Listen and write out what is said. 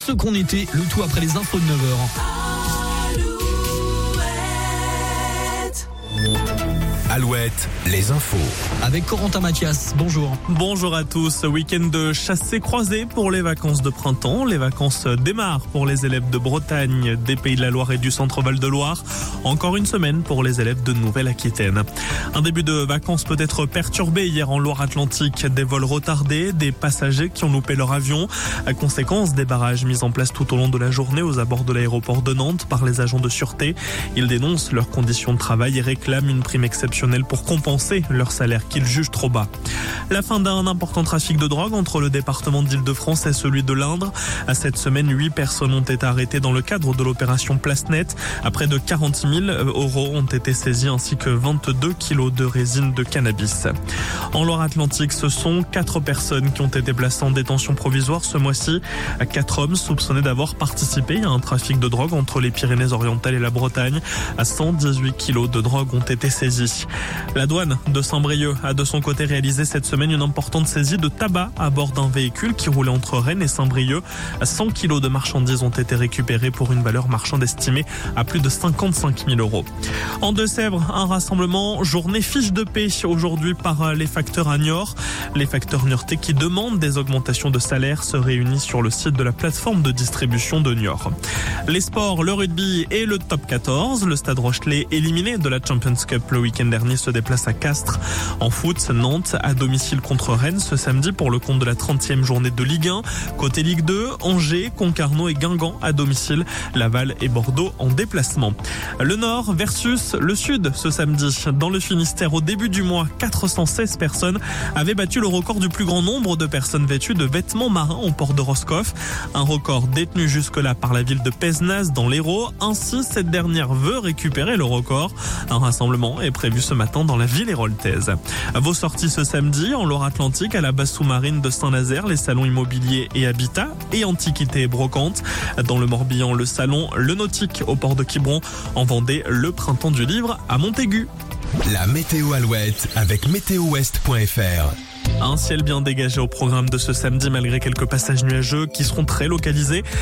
Ce qu'on était, le tout après les infos de 9h. Alouette, les infos. Avec Corentin Mathias, bonjour. Bonjour à tous. Week-end de chassé-croisé pour les vacances de printemps. Les vacances démarrent pour les élèves de Bretagne, des Pays de la Loire et du Centre-Val de Loire. Encore une semaine pour les élèves de Nouvelle-Aquitaine. Un début de vacances peut être perturbé hier en Loire-Atlantique. Des vols retardés, des passagers qui ont loupé leur avion. À conséquence des barrages mis en place tout au long de la journée aux abords de l'aéroport de Nantes par les agents de sûreté. Ils dénoncent leurs conditions de travail et réclament une prime exceptionnelle pour compenser leur salaire qu'ils jugent trop bas. La fin d'un important trafic de drogue entre le département d'Île-de-France et celui de l'Indre. À cette semaine, 8 personnes ont été arrêtées dans le cadre de l'opération Place Nette. À près de 40 000 € ont été saisis ainsi que 22 kilos de résine de cannabis. En Loire-Atlantique, ce sont 4 personnes qui ont été placées en détention provisoire ce mois-ci. 4 hommes soupçonnés d'avoir participé à un trafic de drogue entre les Pyrénées-Orientales et la Bretagne. 118 kilos de drogue ont été saisis. La douane de Saint-Brieuc a de son côté réalisé cette semaine une importante saisie de tabac à bord d'un véhicule qui roulait entre Rennes et Saint-Brieuc. 100 kilos de marchandises ont été récupérées pour une valeur marchande estimée à plus de 55 000 €. En Deux-Sèvres, un rassemblement journée fiche de paix aujourd'hui par les facteurs à Niort. Les facteurs niortais qui demandent des augmentations de salaire se réunissent sur le site de la plateforme de distribution de Niort. Les sports, le rugby et le top 14. Le Stade Rochelet, éliminé de la Champions Cup le week-end dernier, se déplace à Castres. En foot, Nantes à domicile contre Rennes ce samedi pour le compte de la 30e journée de Ligue 1. Côté Ligue 2, Angers, Concarneau et Guingamp à domicile. Laval et Bordeaux en déplacement. Le Nord versus le Sud ce samedi. Dans le Finistère, au début du mois, 416 personnes avaient battu le record du plus grand nombre de personnes vêtues de vêtements marins au port de Roscoff. Un record détenu jusque-là par la ville de Pézenas dans l'Hérault. Ainsi, cette dernière veut récupérer le record. Un rassemblement est prévu ce matin dans la ville héroltaise. Vos sorties ce samedi en Loire-Atlantique à la base sous-marine de Saint-Nazaire, les salons immobiliers et habitat et antiquités et brocantes. Dans le Morbihan, le salon Le Nautique au port de Quiberon. En Vendée, le printemps du livre à Montaigu. La météo Alouette avec météowest.fr. Un ciel bien dégagé au programme de ce samedi malgré quelques passages nuageux qui seront très localisés.